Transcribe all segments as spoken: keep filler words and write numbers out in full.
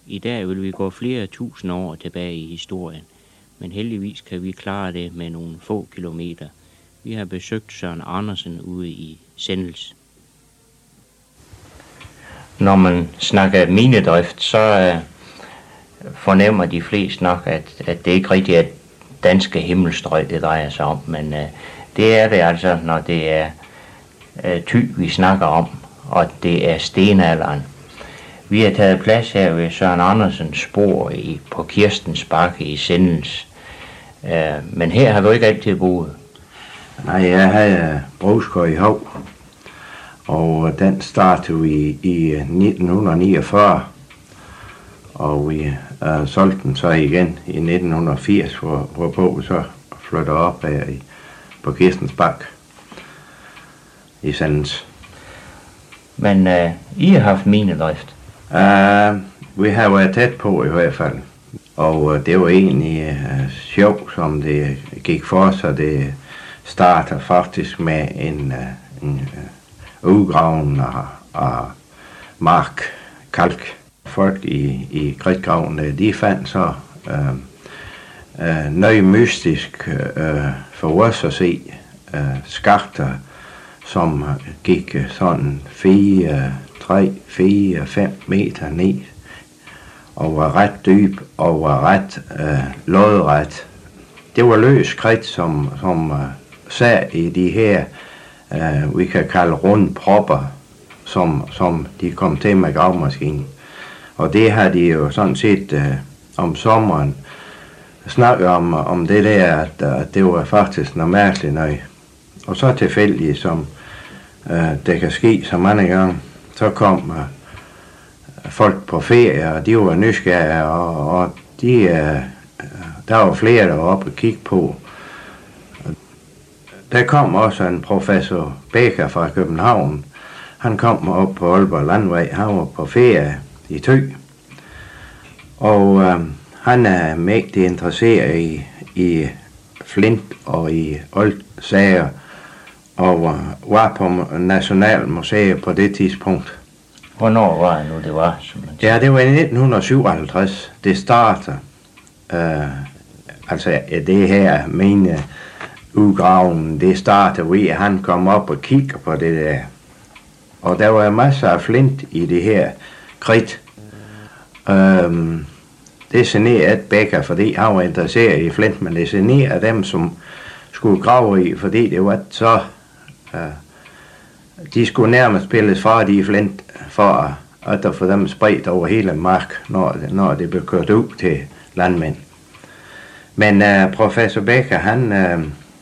I dag vil vi gå flere tusind år tilbage i historien, men heldigvis kan vi klare det med nogle få kilometer. Vi har besøgt Søren Andersen ude i Sendels. Når man snakker minedrift, så uh, fornemmer de fleste nok, at, at det ikke rigtig er danske himmelstrøg, det drejer sig om, men uh, det er det altså, når det er uh, Thy, vi snakker om, og det er stenalderen. Vi har taget plads her ved Søren Andersens spor i, på Kirstens Bakke i Sendels. Uh, men her har du ikke altid boet. Nej, jeg havde Brugskøj i Hov, og den startede vi i nitten niogfyrre, og vi uh, solgte den så igen i nitten firs, hvor, hvorpå vi så flyttede op her i, på Kirstens Bakke i Sendels. Men uh, I har haft minedrift? Uh, vi har været tæt på i hvert fald, og uh, det var egentlig uh, sjovt, som det gik for sig. Det starter faktisk med en, uh, en uh, udgraven af, af mark, kalk. Folk i, i kridtgraven, de fandt så uh, uh, noget mystisk uh, for os at se uh, skakter, som gik uh, sådan fire, tre, fire, fem meter ned, og var ret dyb, og var ret uh, lodret. Det var løs kridt, som, som uh, sad i de her, uh, vi kan kalde runde propper, som, som de kom til med gravmaskinen. Og det har de jo sådan set uh, om sommeren snakket om, om det der, at, at det var faktisk noget mærkeligt noget. Og så tilfældigt, som uh, det kan ske så mange gange, så kom uh, folk på ferie, og de var nysgerrige, og, og de, uh, der var flere, der var oppe og kigge på. Der kom også en professor Becker fra København. Han kom op på Aalborg Landvej. Han var på ferie i Thy. Og øh, han er mægtig interesseret i, i flint og i oldsager, og var på Nationalmuseet på det tidspunkt. Hvornår var det nu, det var? Ja, det var i nitten syvoghalvtreds. Det starter. Øh, altså det her mine udgraven, det starter ved, at han kom op og kigger på det der. Og der var masser af flint i det her kridt. Øhm, det generede Becker, fordi han var interesseret i flint, men det generede dem, som skulle grave i, fordi det var så... Øh, de skulle nærmest pilles fra de flint, for at der få dem spredt over hele mark, når, når det blev kørt ud til landmænd. Men øh, professor Becker, han... Øh,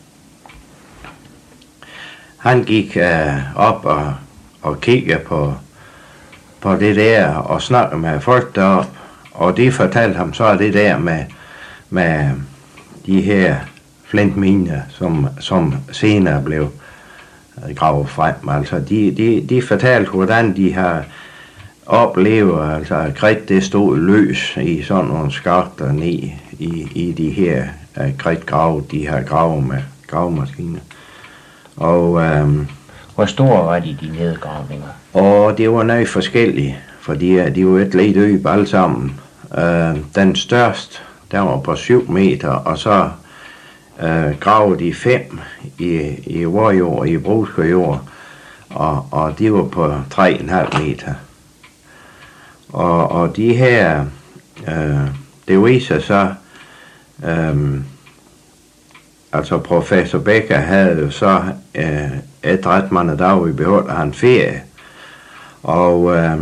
han gik øh, op og, og kiggede på, på det der, og snakkede med folk deroppe, og de fortalte ham så det der med, med de her flintminer, som, som senere blev gravet frem. Altså de, de, de fortalte, hvordan de har oplevet, altså kridt det stod løs i sådan nogle skakter ned i, i de her uh, kridtgrave, de har gravet med gravemaskiner. Og, øhm, hvor store var de, de nedgravninger? Og det var noget forskellige, fordi de var et lidt dyb alle sammen. Øh, den største, der var på syv meter, og så øh, gravede de fem i, i vorjord, i brugskøjord, og, og de var på tre komma fem meter. Og, og de her, øh, det viser så, øh, altså professor Becker havde jo så øh, et ret mange dage i behold af han ferie, og øh,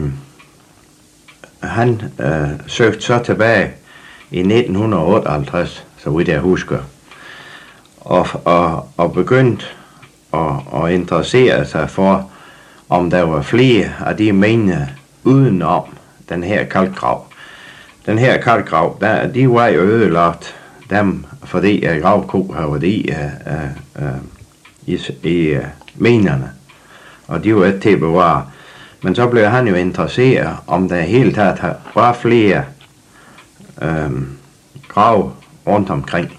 han øh, søgte så tilbage i nitten otteoghalvtreds, så vidt jeg husker, og, og, og begyndte at, at interessere sig for, om der var flere af de miner udenom den her kalkgrav. Den her kalkgrav, der, de var jo ødelagt, dem, fordi uh, gravko har været i, uh, uh, uh, i, i uh, minerne, og de var ikke til at bevare. Men så blev han jo interesseret, om der helt taget var flere uh, grav rundt omkring.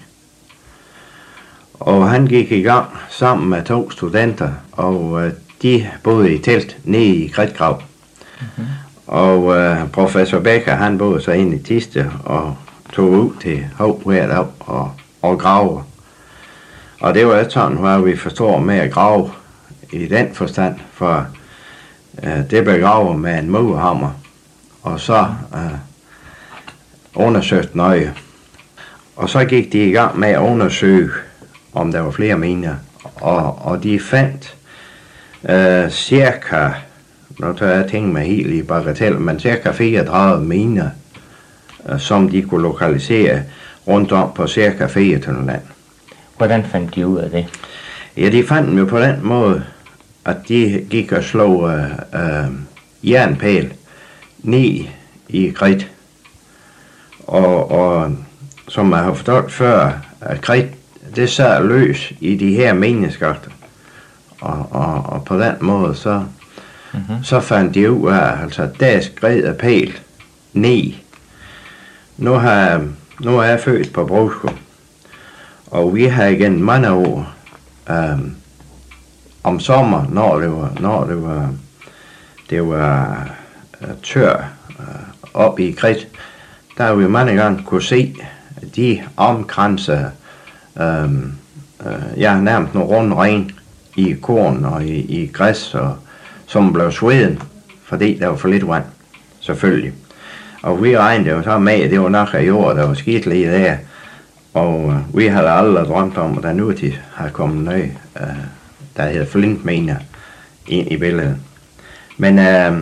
Og han gik i gang sammen med to studenter, og uh, de boede i telt nede i kridtgrav. Mm-hmm. Og øh, professor Becker, han boede så ind i Thisted og tog ud til Hov hver dag og, og grave. Og det var et sådan, hvor vi forstår med at grave i den forstand, for øh, det blev gravet med en murhammer, og så øh, undersøgt nøje. Og så gik de i gang med at undersøge, om der var flere miner, og, og de fandt øh, cirka, nu tager jeg tænke mig helt i bagatel, men cirka fireogtredive miner, øh, som de kunne lokalisere rundt om på cirka fire tønder land. Hvordan fandt de ud af det? Ja, de fandt dem jo på den måde, at de gik og slog øh, øh, jernpæl ned i kridt. Og, og som jeg har forstået før, at kridt, det sad løs i de her mineskakter. Og, og, og på den måde, så, mm-hmm. så fandt de ud af, altså der skred af pæl ned. Nu, har, nu er jeg født på Brosko, og vi har igen mange år øh, om sommer, når det var, når det var, det var uh, tør uh, op i kridt, der har vi mange gange kunne se de omkranser, øh, øh, ja, nærmest nogle runde ring i korn og i, i græs, og, som blev sveden, fordi der var for lidt vand, selvfølgelig. Og vi regnede jo så med, at det var nok af jord, der var skidt lige der, og uh, vi havde aldrig drømt om, at der nu til har kommet noget, uh, der hedder flintminer, ind i billedet. Men uh,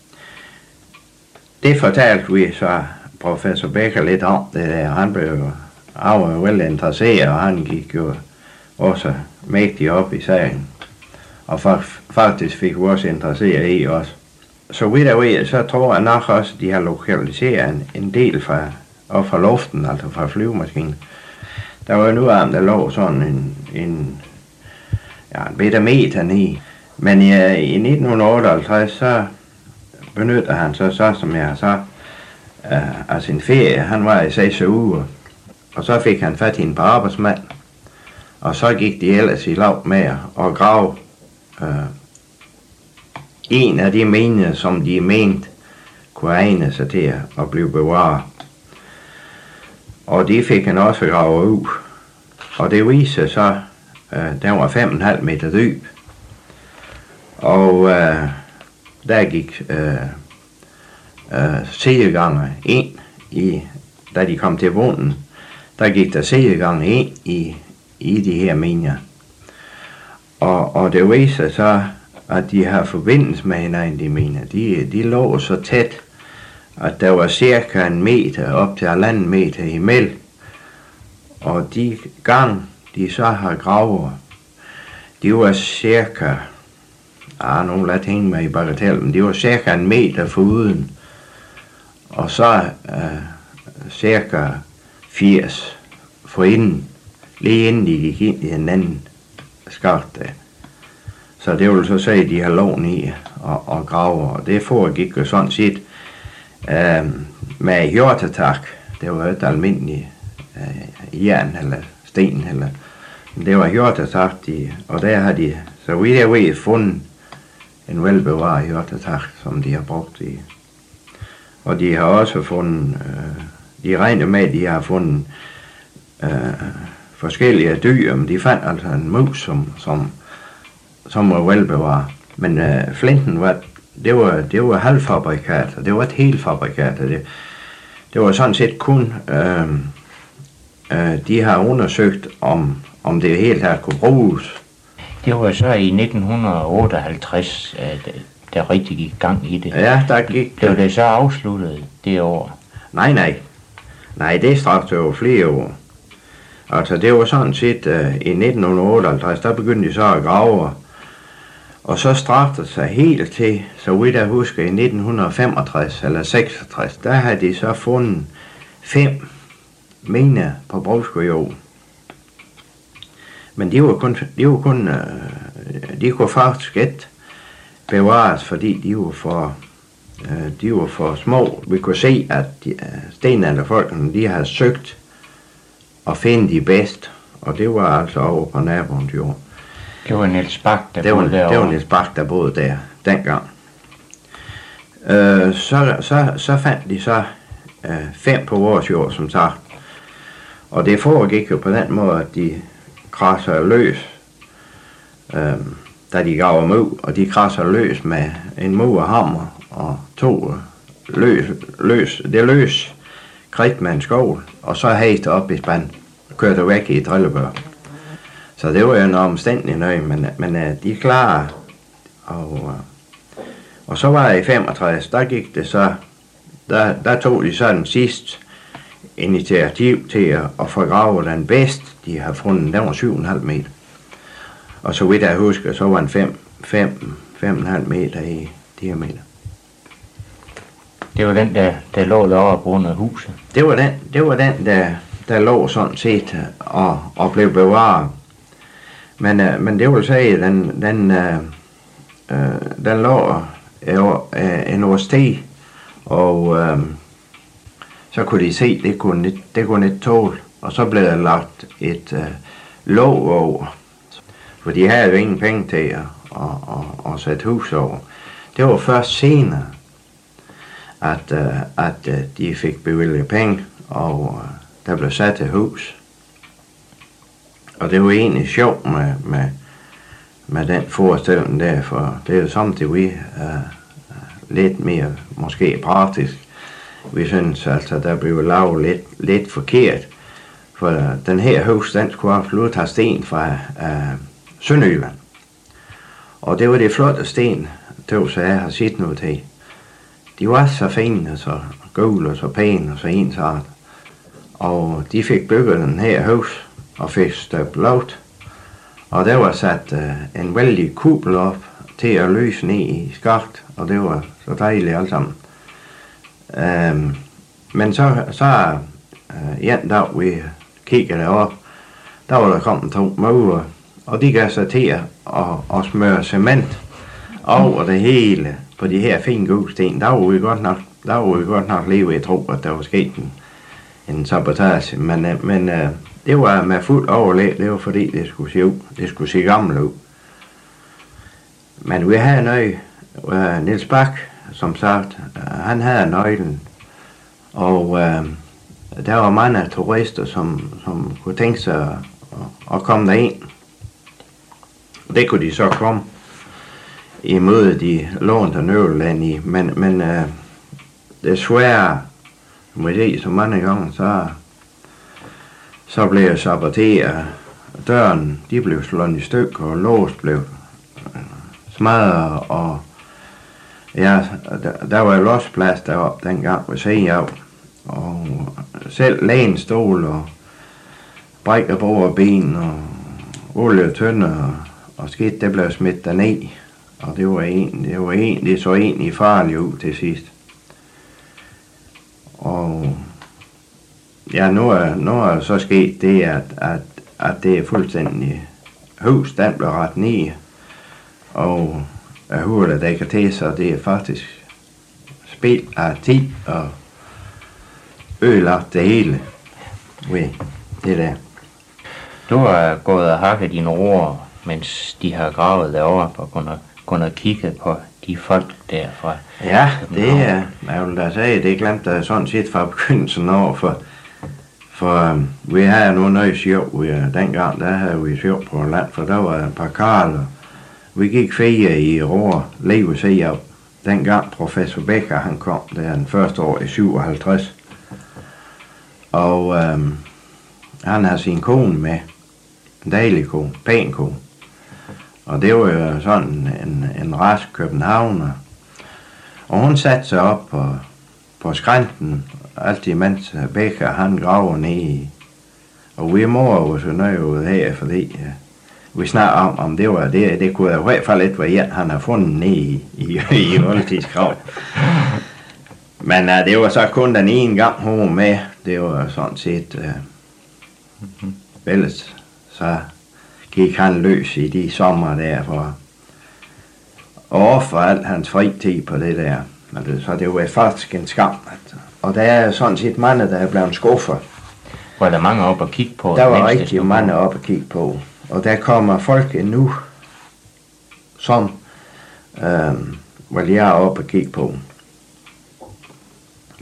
det fortalte vi så professor Becker lidt om det der. Han blev jo af vel interesseret, og han gik jo også mægtigt op i sagen. Og faktisk fik vi også interesseret i os. Så vidt jeg ved, så tror jeg nok også, at de har lokaliseret en, en del fra, og fra luften, altså fra flyvemaskinen. Der var jo nu om, der lå sådan en, en, ja, en bitte meter ned. Men ja, i nitten otteoghalvtreds, så benyttede han så, så som jeg har sagt, uh, af sin ferie. Han var i seks uger, og så fik han fat i en par arbejdsmand, og så gik de ellers i lav med at grave uh, en af de miner, som de mente kunne egne sig til at blive bevaret. Og de fik han også gravet ud. Og det viser så, at uh, den var fem komma fem meter dyb. Og uh, der gik uh, uh, sideganger ind, i, da de kom til bunden, der gik der sideganger ind i, i de her miner. Og, og det viser så, at de har forbindelse med hinanden, de miner. De, de lå så tæt, at der var cirka en meter op til halvanden meter imellem. Og de gang, de så har gravet, de var cirka, ah, nogen lader hænge mig i bagatel, men de var cirka en meter foruden. Og så uh, cirka firs forinden, lige inden de gik ind i en anden skart der. Så det vil så sige, at de har lån i og, og graver, og det foregik jo sådan set øh, med hjortetak. Det var et almindeligt øh, jern eller sten, eller, det var hjortetak, de, og der har de, så vidt jeg ved, fundet en velbevaret hjortetak, som de har brugt i. Og de har også fundet, øh, de regner med, at de har fundet øh, forskellige dyr, men de fandt altså en mus, som, som som var velbevaret. Men øh, flinten var, det var, det var halvfabrikat, og det var et helt fabrikat. Det, det var sådan set kun, øh, øh, de har undersøgt, om, om det helt her kunne bruges. Det var så i nitten otteoghalvtreds, at der rigtig gik gang i det. Ja, der gik... Blev det så afsluttet det år? Nej, nej. Nej, det strakte jo flere år. Altså, det var sådan set øh, i nitten otteoghalvtreds, der begyndte de så at grave. Og så strakte det sig helt til, så vidt jeg husker, i nitten femogtres eller seksogtres, der havde de så fundet fem miner på Broskojord. Men de var kun, de var kun, øh, de kunne faktisk ikke bevares, fordi de var for, øh, de var for små. Vi kunne se, at de, øh, stenalderfolkene, de havde søgt at finde de bedste, og det var altså over på naboens jord. Det var Niels Bak, der det boede var, derovre. Det var Niels Bak, der boede der dengang. Øh, så, så, så fandt de så øh, fem på vores jord, som sagt. Og det foregik jo på den måde, at de krasser løs, øh, da de graver dem ud, og de krasser løs med en murhammer og to løs, løs, det er løs kridt med en skovl, og så hæste op i spand og kørte væk i et drillebør. Så det var jo en omstændig nøje, men, men de er klare. Og, og så var det i femogtres, der gik det så, der, der tog de så den sidste initiativ til at, at forgrave den bedste, de har fundet. Den var syv komma fem meter. Og så vidt jeg husker, så var den fem komma fem meter i diameter. Det var den, der, der lå derovre på grund af huset? Det var den, det var den der, der lå sådan set og, og blev bevaret. Men, uh, men det vil sige, den, den, uh, uh, den lå uh, en års tid, og uh, så kunne de se, det kunne, det kunne ikke tåle. Og så blev der lagt et uh, låg over, for de havde jo ingen penge til at, at, at, at sætte hus over. Det var først senere, at, uh, at uh, de fik bevilget penge, og uh, der blev sat et hus. Og det var egentlig sjovt med, med, med den forestilling der, for det er jo samtidig vi uh, lidt mere måske praktisk. Vi synes altså, der blev lavet lidt, lidt forkert, for uh, den her hus, den skulle absolut have sten fra uh, Sønderjylland. Og det var det flotte sten, det jeg har set noget til. De var så fine, så gule og så pæne og så ensart. Og de fik bygget den her hus og fik støbt. Og der var sat uh, en vældig kuppel op til at løse ned i skakt, og det var så dejligt alt sammen. Um, men så, så uh, en dag vi kiggede derop, der var der kommet to måger, og de gav sig til at, at, at smøre cement over det hele på de her fine gulsten. Der var vi godt nok, der var vi godt nok lige ved at tro, at der var sket en, en sabotage, men, uh, men uh, det var med fuld overlæg, det var fordi det skulle se ud, det skulle se gammelt ud. Men vi havde nøje, uh, Niels Bak, som sagt, uh, han havde nøglen, og uh, der var mange turister, som, som kunne tænke sig at, at komme derind. Det kunne de så komme i møde, de lånte nøglen i, men, men uh, desværre, med det så mange gange, så, så blev jeg saboteret. Døren, de blev slået i stykker, og lås blev smadret, og ja, der, der var jo låsplads deroppe dengang ved siden af, og selv lægen stol og brækker på ben og olie og tønder og, og skidt, det blev smidt derned, og det var en, det var en, det så egentlig farligt ud til sidst. Og ja, nu er, nu er så sket det, at, at, at det er fuldstændig hus, den blev ret ned, og af hullet, der kan til sig, det er faktisk spil af tid og ødelagt det hele ved det der. Du har gået og hakket dine ord, mens de har gravet derovre, og kun har, kun har kigget på de folk derfra. Ja, det er, jeg vil da sige, det glemte jeg sådan set fra begyndelsen over, for, for um, vi havde nu noget sjov, dengang der havde vi sjov på land, for der var et par karler. Vi gik ferie i Roar, lige ved siden af. Dengang professor Becker, han kom der den første år i syvoghalvtreds. Og øhm, han havde sin kone med. En dejlig kone, pæn kone. Og det var jo sådan en, en rask københavner. Og hun satte sig op på, på skrænten, altid mens Becker, han graver ned i. Og vi mor var så nøje ud her, fordi vi snakker om, om det var det, det kunne i hvert fald ikke være en, han har fundet ned i, i, i oldtidsgrav. Men uh, det var så kun den ene gang, hun var med. Det var sådan set uh, mm-hmm. Ellers så gik han løs i de sommer der for at ofre alt hans fritid på det der. Så det var faktisk en skam. Og der er sådan set mange, der er blevet skuffet. Var der mange op at kigge på? Der var rigtig mange op at kigge på. Og der kommer folk endnu, som øh, vil jeg op og kigge på.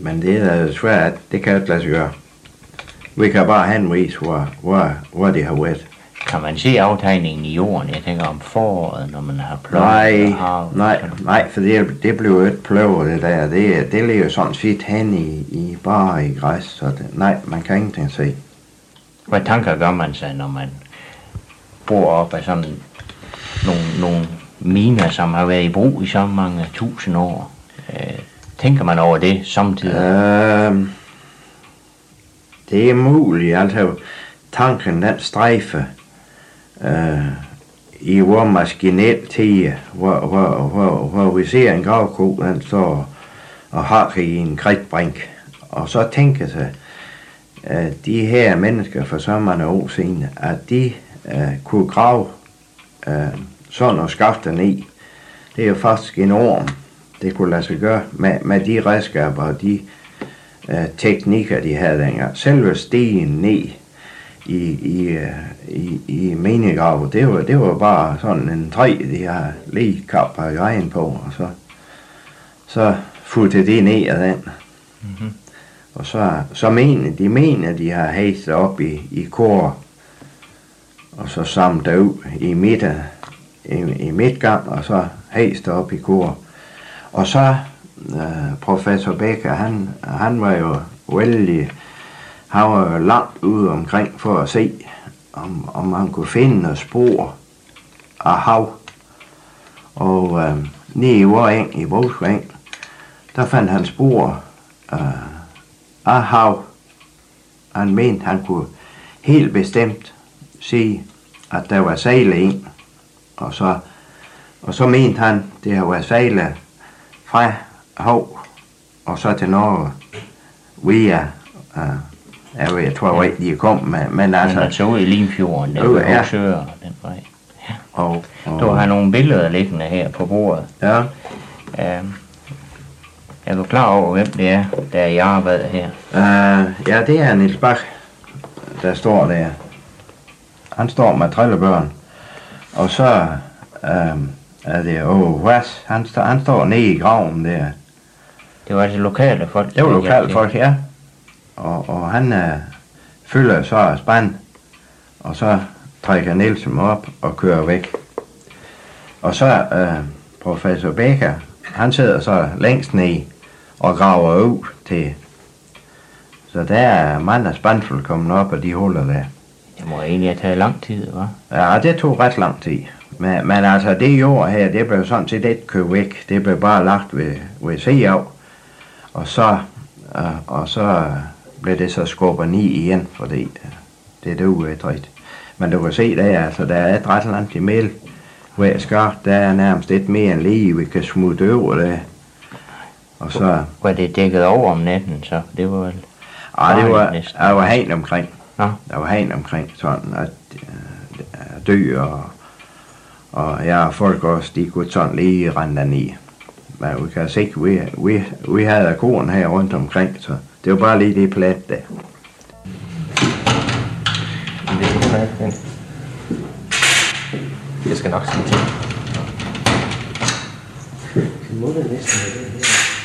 Men det er da svært, det kan jeg ikke lade sig gøre. Vi kan bare henvise, hvor, hvor, hvor det har været. Kan man se aftegningen i jorden? Jeg tænker om foråret, når man har pløjet. Nej, har, nej, nej, for det, det blev ikke pløvet, det der. Det, det ligger sådan set hen i, i bare i græs, så det, nej, man kan ingenting se. Hvad tanker gør man sig, når man bor op af sådan nogle, nogle miner, som har været i brug i så mange tusind år? Øh, tænker man over det samtidig? Øh, det er muligt, altså tanken den strejfer øh, i vores maskinelle tid, hvor, hvor, hvor, hvor vi ser en gravko, den står og hakker i en kridtbrink, og så tænker sig, at de her mennesker for så mange år siden, at de øh, kunne grave øh, sådan og skaffe den i. Det er jo faktisk enormt, det kunne lade sig gøre med, med de redskaber og de øh, teknikker, de havde dengang. Selve stigen ned i, i, i, i minegraven, det var, det var bare sådan en træ, de har lige kappet grejen på, og så, så fulgte det ned af den. Mm-hmm. Og så, så mener de, mener, de har hæst op i, i kor, og så samlet det ud i midten, i, i midtgang, og så hæst op i kor. Og så øh, professor Becker, han, han var jo vældig, han var jo langt ude omkring for at se, om, om man kunne finde noget spor af hav. Og øh, nede i vores eng, i Bogsvang, der fandt han spor øh, af hav. Han mente, han kunne helt bestemt sige, at der var sejlet ind. Og så, og så mente han, det har været sejlet fra hav og så til Norge via, uh, jeg, ved, jeg tror ikke, de er kommet med, men altså... Men altså ude i Limfjorden, der var ja. Søer, den vej. Ja. Og, og, du har nogle billeder liggende her på bordet. Ja. Uh, er du klar over, hvem det er, der er i arbejde her? Uh, ja, det er Niels Bach, der står der. Han står med trillebørn. Og så uh, er det Åh Vas, han, st- han står nede i graven der. Det var altså lokale folk? Det var lokale folk, ja. Og, og han uh, fylder så af spand, og så trækker Nielsen op og kører væk. Og så uh, professor Becker, han sidder så længst ned og graver ud til. Så der er mange spandfuld kommet op af de huller der. Det må egentlig have taget lang tid, hva'? Ja, det tog ret lang tid. Men, men altså, det jord her, det blev sådan set ikke købt væk. Det blev bare lagt ved, ved se af. Og så, uh, og så blev det så skubbet ned igen, fordi det, det duer ikke rigtigt. Men du kan se der, altså, der er et ret langt imellem hver skart. Der er nærmest et mere end lige, vi kan smutte over det. Og så... Var det dækket over om natten, så? Det var vel... Ja, det var, der var hegn omkring. Ja. Der var hegn omkring, sådan at uh, dyr og, og ja, folk også, de kunne sådan lige rende ned. Men vi kan se, vi, vi, vi havde korn her rundt omkring, så det var bare lige det plat der. Jeg skal nok sige til. Det må det næsten være det her.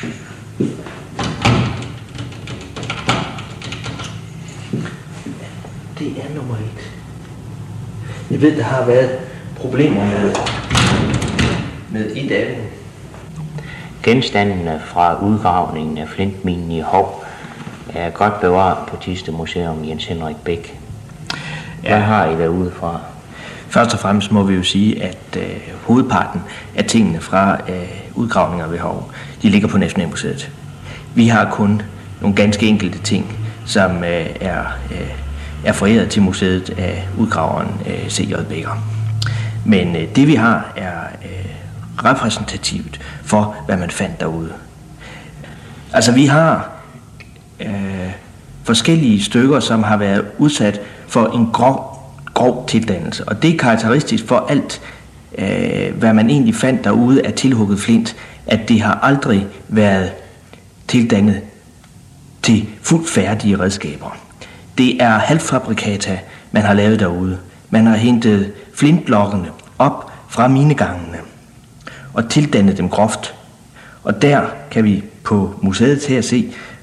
Det er nummer et. Jeg ved, der har været problemer med, med et af dem. Genstandene fra udgravningen af flintminen i Hov er godt bevaret på Thisted Museum Jens Henrik Bæk. Hvad ja. har I været ude fra? Først og fremmest må vi jo sige, at øh, hovedparten af tingene fra øh, udgravninger ved Hov, de ligger på Nationalmuseet. Vi har kun nogle ganske enkelte ting, som øh, er, øh, er foræret til museet af udgraveren øh, C J Becker. Men øh, det vi har er øh, repræsentativt for, hvad man fandt derude. Altså vi har øh, forskellige stykker, som har været udsat for en grov, grov tildannelse. Og det er karakteristisk for alt, øh, hvad man egentlig fandt derude af tilhugget flint, at det har aldrig været tildannet til fuldt færdige redskaber. Det er halvfabrikata, man har lavet derude. Man har hentet flintblokkene op fra minegangene og tildannet dem groft. Og der kan vi på museet til at se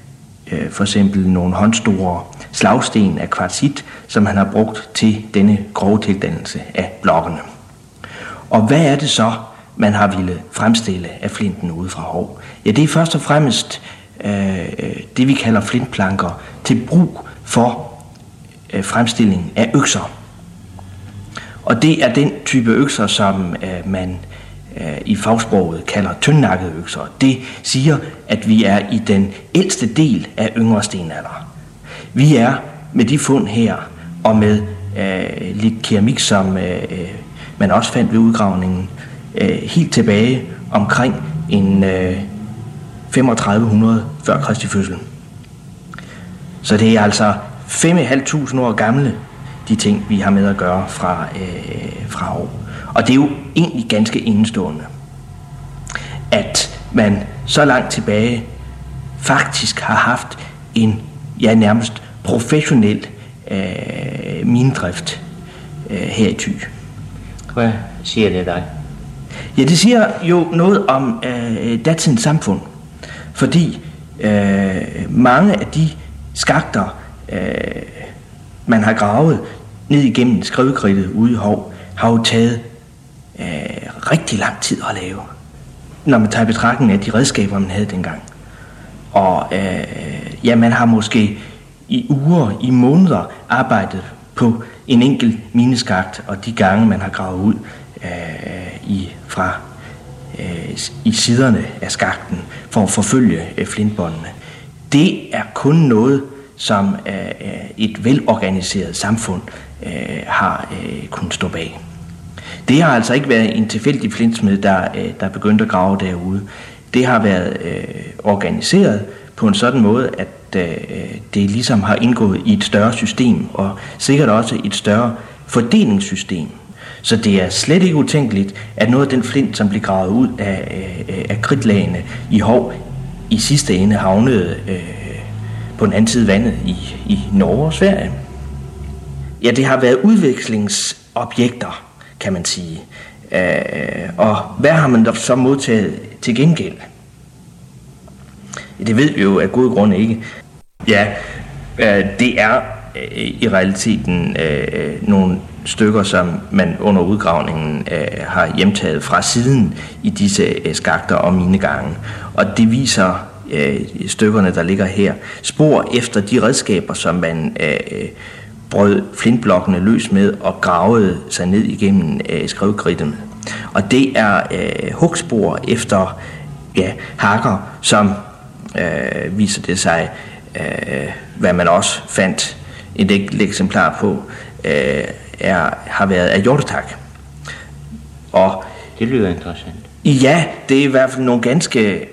øh, for eksempel nogle håndstore slagsten af kvartsit, som han har brugt til denne grove tildannelse af blokkene. Og hvad er det så, man har ville fremstille af flinten ude fra Hov? Ja, det er først og fremmest øh, det, vi kalder flintplanker til brug for øh, fremstilling af økser. Og det er den type økser, som øh, man øh, i fagsproget kalder tyndnakkede økser. Det siger, at vi er i den ældste del af yngre stenalder. Vi er med de fund her, og med øh, lidt keramik, som øh, man også fandt ved udgravningen, øh, helt tilbage omkring en øh, femogtredive hundrede før Kristi fødsel. Så det er altså fem tusind fem hundrede år gamle, de ting, vi har med at gøre fra, øh, fra Hov. Og det er jo egentlig ganske enestående, at man så langt tilbage faktisk har haft en, ja, nærmest professionel øh, minedrift øh, her i Thy. Hvad siger det dig? Ja, det siger jo noget om øh, datidens samfund, fordi øh, mange af de skakter, øh, man har gravet ned igennem Skrivekridtet ude i Hov, har jo taget øh, rigtig lang tid at lave, når man tager i betragtning af de redskaber, man havde dengang. Og øh, ja, man har måske i uger, i måneder arbejdet på en enkelt mineskakt, og de gange, man har gravet ud øh, i, fra øh, i siderne af skakten for at forfølge øh, flintbåndene. Det er kun noget, som øh, et velorganiseret samfund øh, har øh, kunnet stå bag. Det har altså ikke været en tilfældig flintsmed, der, øh, der begyndte at grave derude. Det har været øh, organiseret på en sådan måde, at øh, det ligesom har indgået i et større system, og sikkert også et større fordelingssystem. Så det er slet ikke utænkeligt, at noget af den flint, som blev gravet ud af, øh, af kridtlagene i Hov, i sidste ende havnede øh, på den anden side vandet i, i Norge og Sverige. Ja, det har været udvekslingsobjekter, kan man sige. Øh, og hvad har man så modtaget til gengæld? Det ved vi jo af gode grunde ikke. Ja, øh, det er øh, i realiteten øh, nogle stykker, som man under udgravningen øh, har hjemtaget fra siden i disse øh, skakter og minegange. Og det viser øh, stykkerne, der ligger her, spor efter de redskaber, som man øh, brød flintblokkene løs med og gravede sig ned igennem øh, Skrivekridtet. Og det er øh, hugspor efter ja, hakker, som øh, viser det sig, øh, hvad man også fandt et enkelt eksemplar på, øh, er, har været af hjortetak. Og det lyder interessant. Ja, det er i hvert fald nogle ganske øh,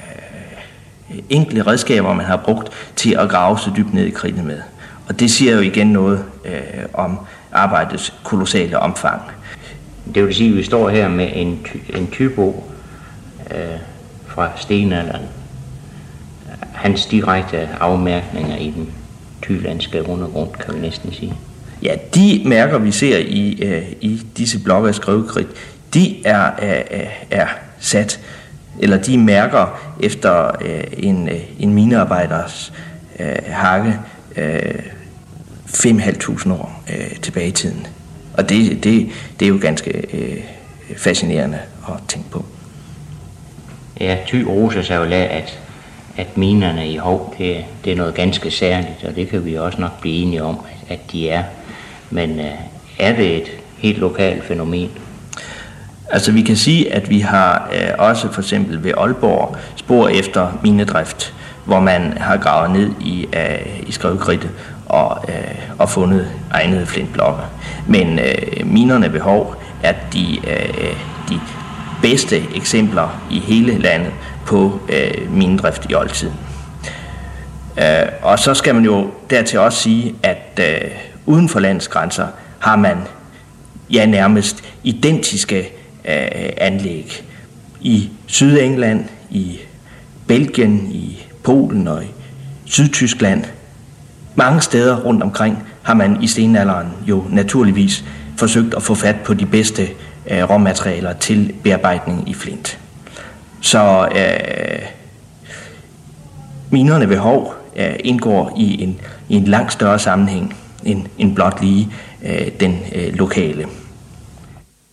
enkle redskaber, man har brugt til at grave så dybt ned i kridtet med. Og det siger jo igen noget øh, om arbejdets kolossale omfang. Det vil sige, at vi står her med en, ty- en typo øh, fra stenalderen. Hans direkte afmærkninger i den thylandske undergrund, kan vi næsten sige. Ja, de mærker, vi ser i, øh, i disse blokke af Skrivekridt, de er, er, er sat, eller de mærker efter øh, en, en minearbejders øh, hakke øh, fem tusind fem hundrede år øh, tilbage i tiden. Og det, det, det er jo ganske øh, fascinerende at tænke på. Ja, Thy roser sig jo af, at, at minerne i Hov, det, det er noget ganske særligt, og det kan vi også nok blive enige om, at, at de er. Men øh, er det et helt lokalt fænomen? Altså vi kan sige, at vi har øh, også for eksempel ved Aalborg spor efter minedrift, hvor man har gravet ned i, øh, i Skrivekridtet og, øh, og fundet egnede flintblokke. Men øh, minerne ved Hov er de, øh, de bedste eksempler i hele landet på øh, minedrift i oldtiden. Øh, og så skal man jo dertil også sige, at øh, uden for landets grænser har man ja nærmest identiske øh, anlæg. I Sydengland, i Belgien, i Polen og i Sydtyskland. Mange steder rundt omkring har man i stenalderen jo naturligvis forsøgt at få fat på de bedste øh, råmaterialer til bearbejdning i flint. Så øh, minerne ved Hov øh, indgår i en, i en langt større sammenhæng end, end blot lige øh, den øh, lokale.